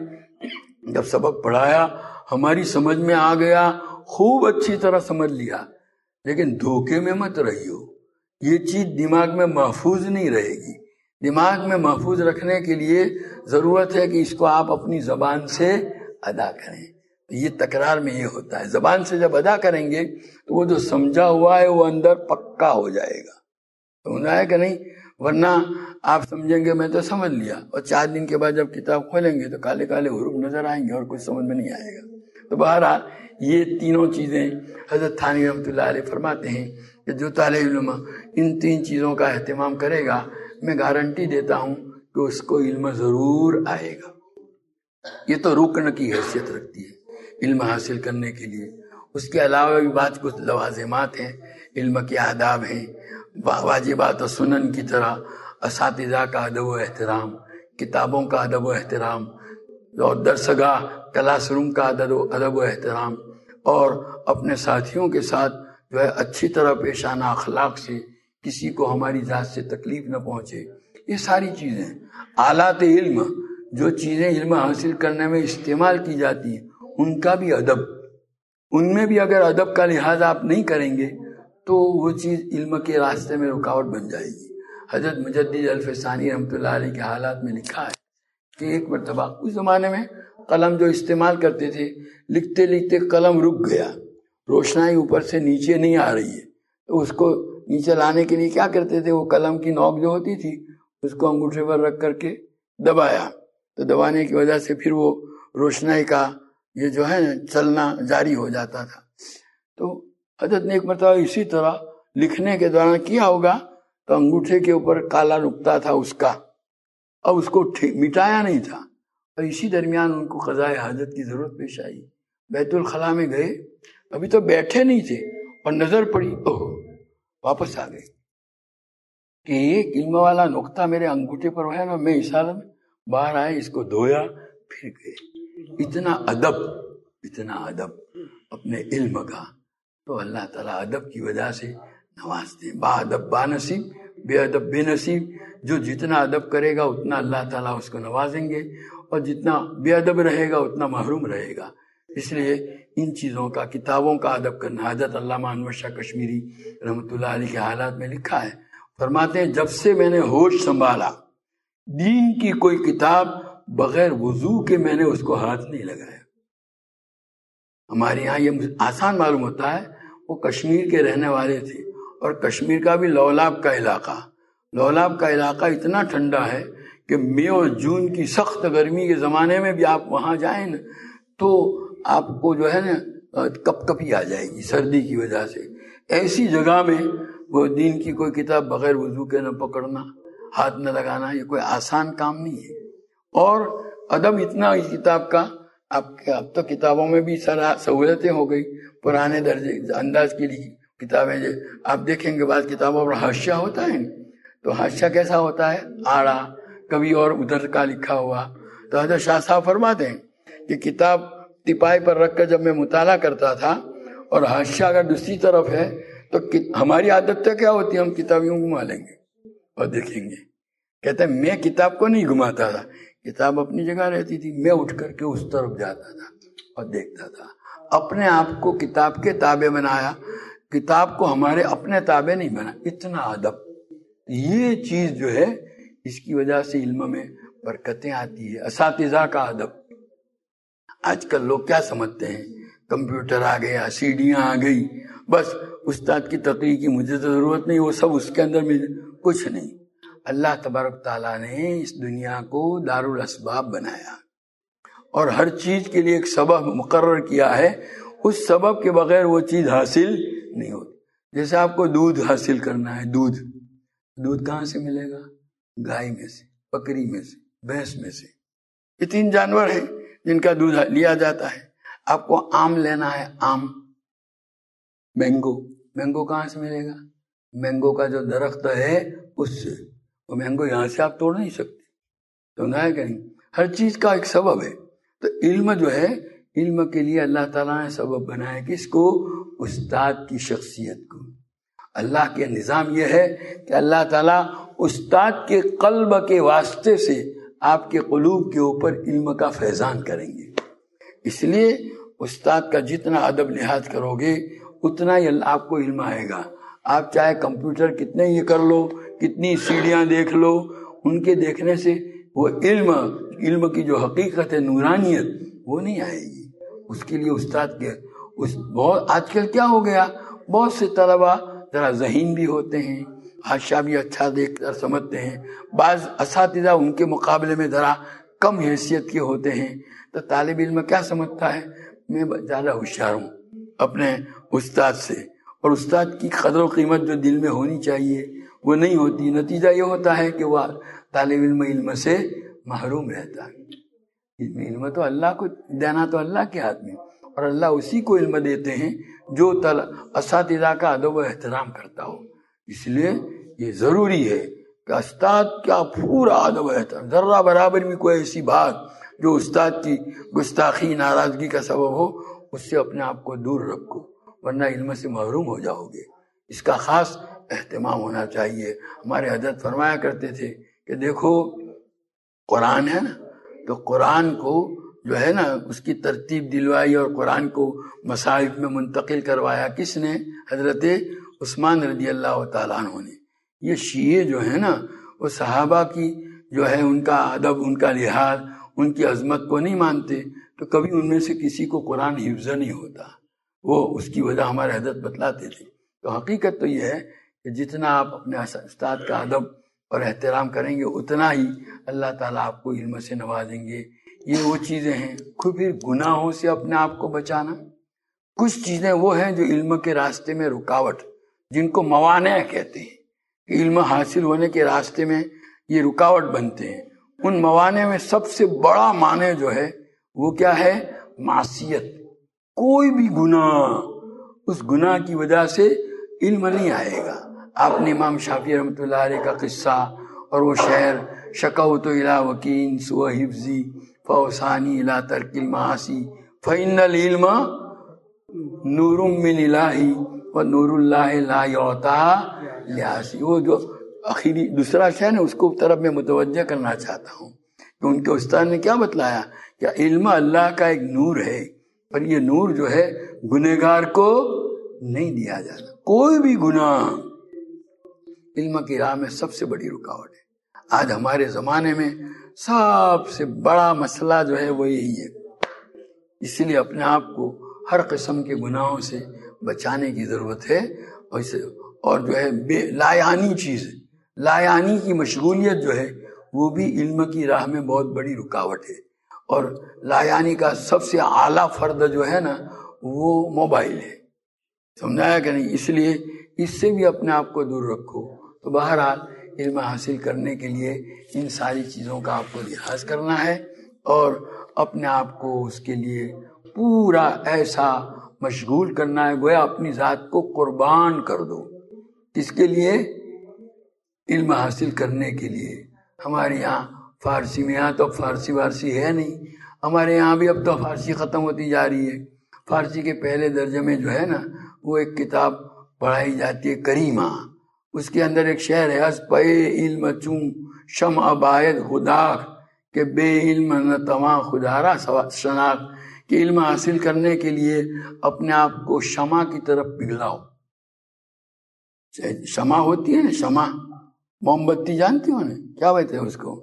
جب سبق پڑھایا ہماری سمجھ میں آ گیا، خوب اچھی طرح سمجھ لیا، لیکن دھوکے میں مت رہیو، یہ چیز دماغ میں محفوظ نہیں رہے گی۔ دماغ میں محفوظ رکھنے کے لیے ضرورت ہے کہ اس کو آپ اپنی زبان سے ادا کریں۔ یہ تکرار میں یہ ہوتا ہے، زبان سے جب ادا کریں گے تو وہ جو سمجھا ہوا ہے وہ اندر پکا ہو جائے گا، سمجھا ہے کہ نہیں؟ ورنہ آپ سمجھیں گے میں تو سمجھ لیا، اور چار دن کے بعد جب کتاب کھولیں گے تو کالے کالے حروف نظر آئیں گے اور کچھ سمجھ میں نہیں آئے گا۔ تو بہرحال یہ تینوں چیزیں حضرت تھانوی رحمۃ اللہ علیہ فرماتے ہیں کہ جو طالب علم ان تین چیزوں کا اہتمام کرے گا، میں گارنٹی دیتا ہوں کہ اس کو علم ضرور آئے گا۔ یہ تو رکن کی حیثیت رکھتی ہے علم حاصل کرنے کے لیے۔ اس کے علاوہ بھی بات کچھ لوازمات ہیں، علم کے آداب ہیں، واجبات و سنن کی طرح اساتذہ کا ادب و احترام، کتابوں کا ادب و احترام، اور درسگاہ کلاس روم کا ادب و احترام، اور اپنے ساتھیوں کے ساتھ جو ہے اچھی طرح پیش آنا، اخلاق سے، کسی کو ہماری ذات سے تکلیف نہ پہنچے، یہ ساری چیزیں آلات علم، جو چیزیں علم حاصل کرنے میں استعمال کی جاتی ہیں ان کا بھی ادب، ان میں بھی اگر ادب کا لحاظ آپ نہیں کریں گے تو وہ چیز علم کے راستے میں رکاوٹ بن جائے گی۔ حضرت مجدد الفسانی رحمۃ اللہ علیہ کے حالات میں لکھا ہے کہ ایک مرتبہ اس زمانے میں قلم جو استعمال کرتے تھے، لکھتے لکھتے قلم رک گیا، روشنائی اوپر سے نیچے نہیں آ رہی ہے، تو اس کو نیچے لانے کے لیے کیا کرتے تھے، وہ قلم کی نوک جو ہوتی تھی اس کو انگوٹھے پر رکھ کر کے دبایا، تو دبانے کی وجہ سے پھر وہ روشنائی کا یہ جو ہے چلنا جاری ہو جاتا تھا۔ تو حضرت نے ایک مرتبہ اسی طرح لکھنے کے دوران کیا ہوگا، تو انگوٹھے کے اوپر کالا نقطہ تھا اس کا، اب اس کو مٹایا نہیں تھا، اور اسی درمیان ان کو قضائے حاجت کی ضرورت پیش آئی، بیت الخلاء میں گئے، ابھی تو بیٹھے نہیں تھے اور نظر پڑی، اوہ واپس آ گئے کہ یہ علم والا نقطہ میرے انگوٹھے پر ہے نا، میں اشارہ میں باہر آئے، اس کو دھویا، پھر گئے۔ اتنا ادب، اتنا ادب اپنے علم کا، تو اللہ تعالیٰ ادب کی وجہ سے نوازتے ہیں۔ با ادب با نصیب، بے ادب بے نصیب۔ جو جتنا ادب کرے گا اتنا اللہ تعالیٰ اس کو نوازیں گے، اور جتنا بے ادب رہے گا اتنا محروم رہے گا۔ اس لیے ان چیزوں کا، کتابوں کا ادب کرنا، حضرت علامہ انور شاہ کشمیری رحمۃ اللہ علیہ کے حالات میں لکھا ہے، فرماتے ہیں جب سے میں نے ہوش سنبھالا، دین کی کوئی کتاب بغیر وضو کے میں نے اس کو ہاتھ نہیں لگایا۔ ہمارے یہاں یہ آسان معلوم ہوتا ہے، وہ کشمیر کے رہنے والے تھے، اور کشمیر کا بھی لولاب کا علاقہ، لولاب کا علاقہ اتنا ٹھنڈا ہے کہ مئی اور جون کی سخت گرمی کے زمانے میں بھی آپ وہاں جائیں نا تو آپ کو جو ہے نا کپ کپی آ جائے گی سردی کی وجہ سے۔ ایسی جگہ میں وہ دین کی کوئی کتاب بغیر وضو کے نہ پکڑنا، ہاتھ نہ لگانا، یہ کوئی آسان کام نہیں ہے۔ اور ادب اتنا اس کتاب کا، آپ کے اب تو کتابوں میں بھی سارا سہولتیں ہو گئی، پرانے درجے انداز کی کتابیں جو آپ دیکھیں گے بعض کتابوں پر حاشیہ ہوتا ہے، تو حاشیہ کیسا ہوتا ہے، آڑا، کبھی اور ادھر کا لکھا ہوا۔ تو حضرت شاہ صاحب فرماتے ہیں کہ کتاب تپائی پر رکھ کر جب میں مطالعہ کرتا تھا اور حاشیہ اگر دوسری طرف ہے تو ہماری عادت تو کیا ہوتی ہے، ہم کتاب یوں گھما لیں گے اور دیکھیں گے۔ کہتے ہیں میں کتاب کو نہیں گھماتا تھا، کتاب اپنی جگہ رہتی تھی، میں اٹھ کر کے اس طرف جاتا تھا اور دیکھتا تھا، اپنے آپ کو کتاب کے تابع بنایا، کتاب کو ہمارے اپنے تابع نہیں بنا۔ اتنا ادب، یہ چیز جو ہے اس کی وجہ سے علم میں برکتیں آتی ہے۔ اساتذہ کا ادب، آج کل لوگ کیا سمجھتے ہیں، کمپیوٹر آ گیا، سی ڈیاں آ گئی، بس استاد کی تقریر کی مجھے تو ضرورت نہیں، وہ سب اس کے اندر میں کچھ نہیں۔ اللہ تبارک تعالیٰ نے اس دنیا کو دارالاسباب بنایا، اور ہر چیز کے لیے ایک سبب مقرر کیا ہے، اس سبب کے بغیر وہ چیز حاصل نہیں ہوتی۔ جیسے آپ کو دودھ حاصل کرنا ہے، دودھ دودھ کہاں سے ملے گا، گائے میں سے، بکری میں سے، بھینس میں سے، یہ تین جانور ہیں جن کا دودھ لیا جاتا ہے۔ آپ کو آم لینا ہے، آم، مینگو، مینگو کہاں سے ملے گا، مینگو کا جو درخت ہے اس سے، وہ مینگو یہاں سے آپ توڑ نہیں سکتے، تو نہ ہے کہ نہیں، ہر چیز کا ایک سبب ہے۔ تو علم جو ہے، علم کے لیے اللہ تعالیٰ نے سبب بنایا، کس کو، استاد کی شخصیت کو۔ اللہ کے نظام یہ ہے کہ اللہ تعالیٰ استاد کے قلب کے واسطے سے آپ کے قلوب کے اوپر علم کا فیضان کریں گے۔ اس لیے استاد کا جتنا ادب لحاظ کرو گے اتنا ہی آپ کو علم آئے گا۔ آپ چاہے کمپیوٹر کتنے یہ کر لو، کتنی سیڑھیاں دیکھ لو، ان کے دیکھنے سے وہ علم علم کی جو حقیقت ہے، نورانیت، وہ نہیں آئے گی۔ اس کے لیے استاد کے اس بہت آج کل کیا ہو گیا، بہت سے طلبہ ذرا ذہین بھی ہوتے ہیں، حاشیہ بھی اچھا دیکھ کر سمجھتے ہیں، بعض اساتذہ ان کے مقابلے میں ذرا کم حیثیت کے ہوتے ہیں، تو طالب علم کیا سمجھتا ہے، میں زیادہ ہوشیار ہوں اپنے استاد سے، اور استاد کی قدر و قیمت جو دل میں ہونی چاہیے وہ نہیں ہوتی۔ نتیجہ یہ ہوتا ہے کہ وہ طالب علم علم سے محروم رہتا ہے۔ علم تو اللہ کو دینا تو اللہ کے ہاتھ میں، اور اللہ اسی کو علم دیتے ہیں جو اساتذہ کا ادب و احترام کرتا ہو۔ اس لیے یہ ضروری ہے کہ استاد کا پورا ادب و احترام، ذرہ برابر بھی کوئی ایسی بات جو استاد کی گستاخی، ناراضگی کا سبب ہو، اس سے اپنے آپ کو دور رکھو، ورنہ علم سے محروم ہو جاؤ گے۔ اس کا خاص اہتمام ہونا چاہیے۔ ہمارے حضرت فرمایا کرتے تھے کہ دیکھو قرآن ہے نا، تو قرآن کو جو ہے نا اس کی ترتیب دلوائی اور قرآن کو مصاحف میں منتقل کروایا کس نے، حضرت عثمان رضی اللہ تعالیٰ عنہ نے۔ یہ شیعہ جو ہے نا، وہ صحابہ کی جو ہے ان کا ادب، ان کا لحاظ، ان کی عظمت کو نہیں مانتے تو کبھی ان میں سے کسی کو قرآن حفظ نہیں ہوتا. وہ اس کی وجہ ہمارے حضرت بتلاتے تھے. تو حقیقت تو یہ ہے کہ جتنا آپ اپنے استاد کا ادب اور احترام کریں گے اتنا ہی اللہ تعالیٰ آپ کو علم سے نوازیں گے. یہ وہ چیزیں ہیں. پھر گناہوں سے اپنے آپ کو بچانا. کچھ چیزیں وہ ہیں جو علم کے راستے میں رکاوٹ، جن کو موانع کہتے ہیں، کہ علم حاصل ہونے کے راستے میں یہ رکاوٹ بنتے ہیں. ان موانع میں سب سے بڑا معنی جو ہے وہ کیا ہے؟ معصیت. کوئی بھی گناہ، اس گناہ کی وجہ سے علم نہیں آئے گا. آپ نے امام شافعی رحمۃ اللہ علیہ کا قصہ اور وہ شعر شکوت الی وکین سوء حفظی فاوصانی الی ترک المعاصی فإن العلم نور من الہی و نور اللہ لا یعطیٰ لعاصی. وہ جو آخری دوسرا شعر ہے اس کو طرف میں متوجہ کرنا چاہتا ہوں کہ ان کے استاد نے کیا بتلایا کہ علم اللہ کا ایک نور ہے، پر یہ نور جو ہے گنہگار کو نہیں دیا جاتا. کوئی بھی گناہ علم کی راہ میں سب سے بڑی رکاوٹ ہے. آج ہمارے زمانے میں سب سے بڑا مسئلہ جو ہے وہ یہی ہے. اس لیے اپنے آپ کو ہر قسم کے گناہوں سے بچانے کی ضرورت ہے. اور اسے اور جو ہے بے لایانی چیز، لایانی کی مشغولیت جو ہے وہ بھی علم کی راہ میں بہت بڑی رکاوٹ ہے. اور لایانی کا سب سے اعلیٰ فرد جو ہے نا وہ موبائل ہے. سمجھایا کہ نہیں؟ اس لیے اس سے بھی اپنے آپ کو دور رکھو. تو بہرحال علم حاصل کرنے کے لیے ان ساری چیزوں کا آپ کو لحاظ کرنا ہے اور اپنے آپ کو اس کے لیے پورا ایسا مشغول کرنا ہے گویا اپنی ذات کو قربان کر دو. اس کے لیے علم حاصل کرنے کے لیے. ہمارے یہاں فارسی میں، یہاں تو فارسی وارسی ہے نہیں، ہمارے یہاں بھی اب تو فارسی ختم ہوتی جا رہی ہے. فارسی کے پہلے درجے میں جو ہے نا وہ ایک کتاب پڑھائی جاتی ہے کریمہ. اس کے اندر ایک شعر ہے از پے علم چوں شمع باید خدا کہ بے علم نہ تواں خدارا شناخت. کہ علم حاصل کرنے کے لیے اپنے آپ کو شمع کی طرف پگھلاؤ. شمع ہوتی ہے نا، شمع موم بتی جانتی ہو نا، کیا کہتے ہیں اس کو؟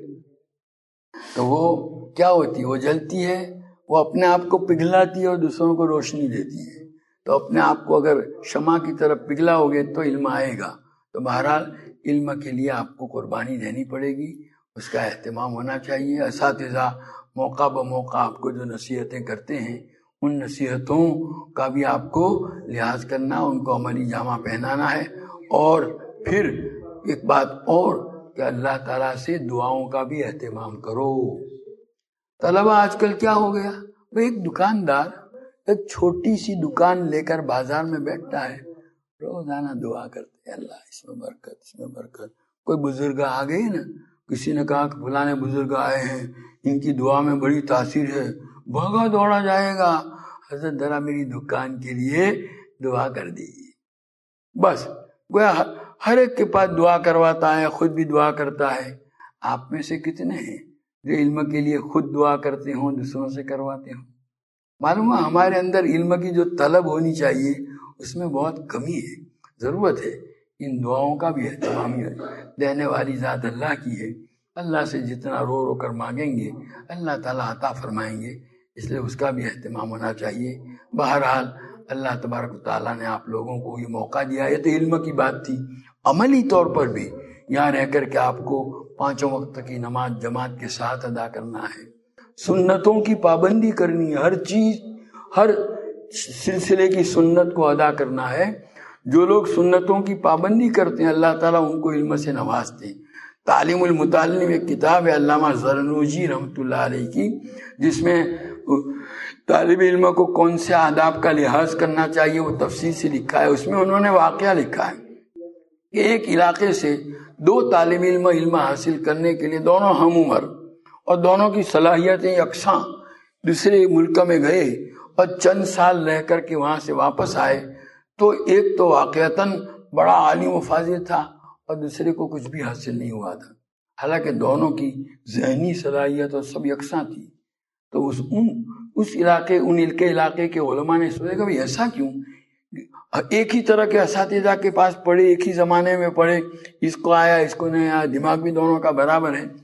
تو وہ کیا ہوتی ہے؟ وہ جلتی ہے، وہ اپنے آپ کو پگھلاتی ہے اور دوسروں کو روشنی دیتی ہے. تو اپنے آپ کو اگر شمع کی طرف پگھلاؤ گے تو علم آئے گا. تو بہرحال علم کے لیے آپ کو قربانی دینی پڑے گی، اس کا اہتمام ہونا چاہیے. اساتذہ موقع بموقع آپ کو جو نصیحتیں کرتے ہیں ان نصیحتوں کا بھی آپ کو لحاظ کرنا، ان کو عملی جامہ پہنانا ہے. اور پھر ایک بات اور کہ اللہ تعالیٰ سے دعاؤں کا بھی اہتمام کرو. طلبہ آج کل کیا ہو گیا، وہ ایک دکاندار ایک چھوٹی سی دکان لے کر بازار میں بیٹھتا ہے، روزانہ دعا کرتے ہیں اللہ اس میں برکت، اس میں برکت. کوئی بزرگ آ گئے نا، کسی نے کہا کہ فلانے بزرگ آئے ہیں، ان کی دعا میں بڑی تاثیر ہے، بھاگا دوڑا جائے گا، حضرت ذرا میری دکان کے لیے دعا کر دیجیے. بس گویا ہر ایک کے پاس دعا کرواتا ہے، خود بھی دعا کرتا ہے. آپ میں سے کتنے ہیں جو علم کے لیے خود دعا کرتے ہوں، دوسروں سے کرواتے ہوں؟ معلوم ہے ہمارے اندر علم کی جو طلب ہونی چاہیے اس میں بہت کمی ہے. ضرورت ہے ان دعاؤں کا بھی اہتمام ہے. دینے والی ذات اللہ کی ہے. اللہ سے جتنا رو رو کر مانگیں گے اللہ تعالیٰ عطا فرمائیں گے، اس لیے اس کا بھی اہتمام ہونا چاہیے. بہرحال اللہ تبارک و تعالیٰ نے آپ لوگوں کو یہ موقع دیا. یہ تو علم کی بات تھی. عملی طور پر بھی یہاں رہ کر کے آپ کو پانچوں وقت کی نماز جماعت کے ساتھ ادا کرنا ہے، سنتوں کی پابندی کرنی ہے، ہر چیز ہر سلسلے کی سنت کو ادا کرنا ہے. جو لوگ سنتوں کی پابندی کرتے ہیں اللہ تعالیٰ ان کو علم سے نوازتے ہیں. تعلیم المتعلم ایک کتاب ہے علامہ زرنوجی رحمۃ اللہ علیہ کی، جس میں طالب علم کو کون سے آداب کا لحاظ کرنا چاہیے وہ تفصیل سے لکھا ہے. اس میں انہوں نے واقعہ لکھا ہے کہ ایک علاقے سے دو طالب علم علم حاصل کرنے کے لیے دونوں ہم عمر اور دونوں کی صلاحیتیں یکساں دوسرے ملک میں گئے اور چند سال رہ کر کے وہاں سے واپس آئے. تو ایک تو واقعتاً بڑا عالم و فاضل تھا اور دوسرے کو کچھ بھی حاصل نہیں ہوا تھا، حالانکہ دونوں کی ذہنی صلاحیت اور سب یکساں تھی. تو اس ان اس علاقے ان کے علاقے کے علماء نے سوچا کہ بھئی ایسا کیوں؟ ایک ہی طرح کے اساتذہ کے پاس پڑھے، ایک ہی زمانے میں پڑھے، اس کو آیا اس کو نہیں آیا، دماغ بھی دونوں کا برابر ہے. تو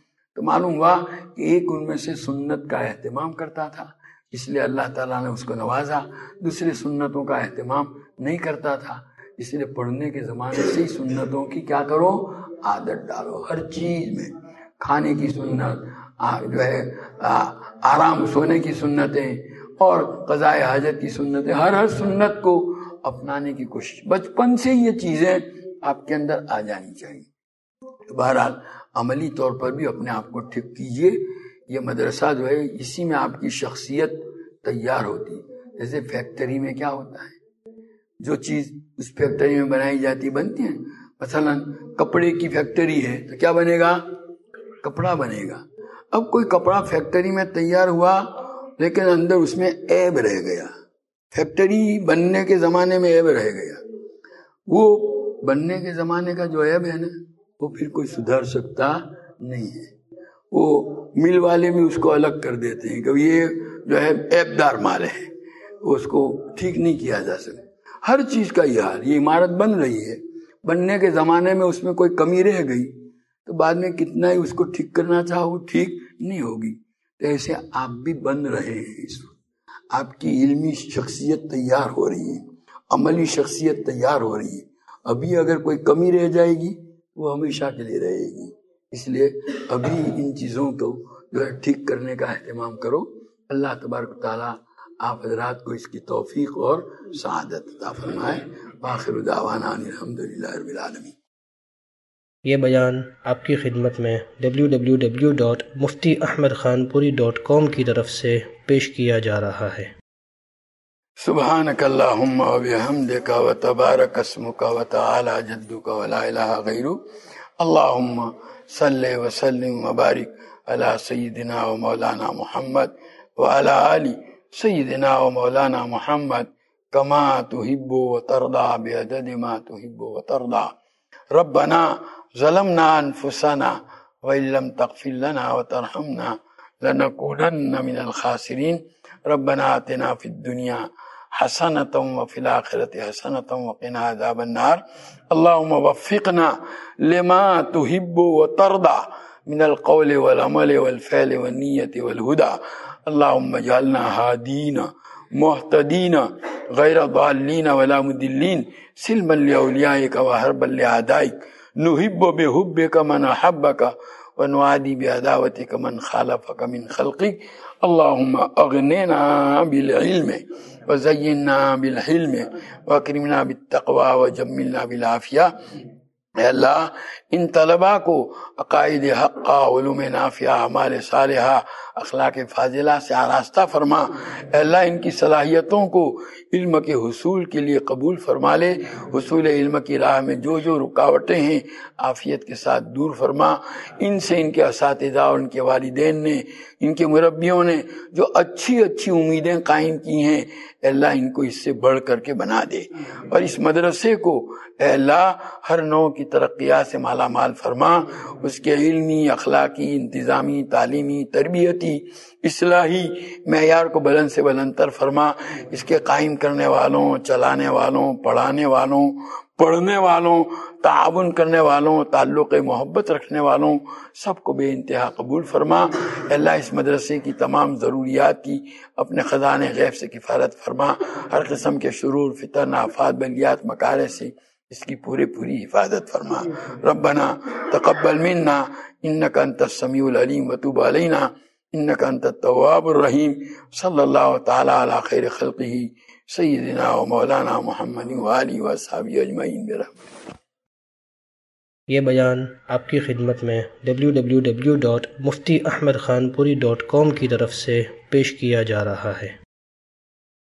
معلوم ہوا کہ ایک ان میں سے سنت کا اہتمام کرتا تھا، اس لیے اللہ تعالیٰ نے اس کو نوازا، دوسرے سنتوں کا اہتمام نہیں کرتا تھا، اس لیے پڑھنے کے زمانے سے ہی سنتوں کی کیا کرو، عادت ڈالو۔ ہر چیز میں، کھانے کی سنت، جو ہے آرام سونے کی سنتیں اور قضاء حاجت کی سنتیں، ہر ہر سنت کو اپنانے کی کوشش، بچپن سے یہ چیزیں آپ کے اندر آ جانی چاہیے۔ بہرحال عملی طور پر بھی اپنے آپ کو ٹھیک کیجئے۔ یہ مدرسہ جو ہے اسی میں آپ کی شخصیت تیار ہوتی ہے۔ جیسے فیکٹری میں کیا ہوتا ہے، جو چیز اس فیکٹری میں بنائی جاتی بنتی ہے، مثلا کپڑے کی فیکٹری ہے تو کیا بنے گا، کپڑا بنے گا۔ اب کوئی کپڑا فیکٹری میں تیار ہوا لیکن اندر اس میں عیب رہ گیا، فیکٹری بننے کے زمانے میں عیب رہ گیا، وہ بننے کے زمانے کا جو عیب ہے نا وہ پھر کوئی سدھر سکتا نہیں ہے۔ وہ مل والے بھی اس کو الگ کر دیتے ہیں کہ یہ جو ہے عیب دار مال ہے، اس کو ٹھیک نہیں کیا جا سکتا۔ ہر چیز کا یہ حال، یہ عمارت بن رہی ہے، بننے کے زمانے میں اس میں کوئی کمی رہ گئی تو بعد میں کتنا ہی اس کو ٹھیک کرنا چاہو ٹھیک نہیں ہوگی۔ تو ایسے آپ بھی بن رہے ہیں، اس وقت آپ کی علمی شخصیت تیار ہو رہی ہے، عملی شخصیت تیار ہو رہی ہے۔ ابھی اگر کوئی کمی رہ جائے گی وہ ہمیشہ کے لیے رہے گی، اس لیے ابھی ان چیزوں کو جو ہے ٹھیک کرنے کا اہتمام کرو۔ اللہ تبارک و تعالیٰ آپ حضرات کو اس کی توفیق اور سعادت عطا فرمائے۔ وآخر دعوانا ان الحمدللہ رب العالمین۔ یہ بیان آپ کی خدمت میں W W W dot Mufti Ahmad Khanpuri dot کام کی طرف سے پیش کیا جا رہا ہے۔ سبحانک اللہم و بحمدک و تبارک اسمک و تعالی جدک و لا الہ غیرک، اللہم صلی وسلم و بارک علی سیدنا و مولانا محمد و علی آل سیدنا و مولانا محمد کما تحب و ترضى بعدد ما تحب و ترضى۔ ربنا ظلمنا انفسنا وان لم تغفر لنا وترحمنا لنكونن من الخاسرين۔ ربنا آتنا في الدنيا حسنة وفي الآخرة حسنة وقنا عذاب النار۔ اللهم وفقنا لما تحب وترضى من القول والعمل والفعل والنية والهدى۔ اللهم اجعلنا هادين مهتدين غير ضالين ولا مضلين، سلما لأوليائك وحربا لأعدائك، نحب بحبك من أحبك ونعادي بعداوتك من خالفك من خلقك۔ اللهم اغننا بالعلم وزينا بالحلم واکرمنا بالتقوى وجملنا بالعافیہ۔ اے اللہ ان طلباء کو عقائد حقہ، علوم نافعہ، اعمال صالحہ، اخلاق فاضلہ سے آراستہ فرما۔ اے اللہ ان کی صلاحیتوں کو علم کے حصول کے لیے قبول فرما لے، حصول علم کی راہ میں جو جو رکاوٹیں ہیں عافیت کے ساتھ دور فرما۔ ان سے ان کے اساتذہ اور ان کے والدین نے، ان کے مربیوں نے جو اچھی اچھی امیدیں قائم کی ہیں، اے اللہ ان کو اس سے بڑھ کر کے بنا دے، اور اس مدرسے کو اے اللہ ہر نوع کی ترقیات سے مالا مال فرما۔ اس کے علمی، اخلاقی، انتظامی، تعلیمی، تربیتی، اصلاحی معیار کو بلند سے بلند تر فرما۔ اس کے قائم کرنے والوں، چلانے والوں، پڑھانے والوں، پڑھنے والوں، تعاون کرنے والوں، تعلق محبت رکھنے والوں سب کو بے انتہا قبول فرما۔ اللہ اس مدرسے کی تمام ضروریات کی اپنے خزانے غیب سے کفالت فرما۔ ہر قسم کے شرور، فتن، آفات، بلیات، مکارے سے اس کی پوری پوری حفاظت فرما۔ ربنا تقبل منا انک انت السمیع العلیم وتب علینا انک انت التواب الرحیم۔ صلی اللہ تعالی علی خیر خلقہ سیدنا و مولانا محمد وآلہ وصحبہ اجمعین برحمتہ۔ یہ بیان آپ کی خدمت میں W W W dot Mufti Ahmad Khanpuri dot کام کی طرف سے پیش کیا جا رہا ہے۔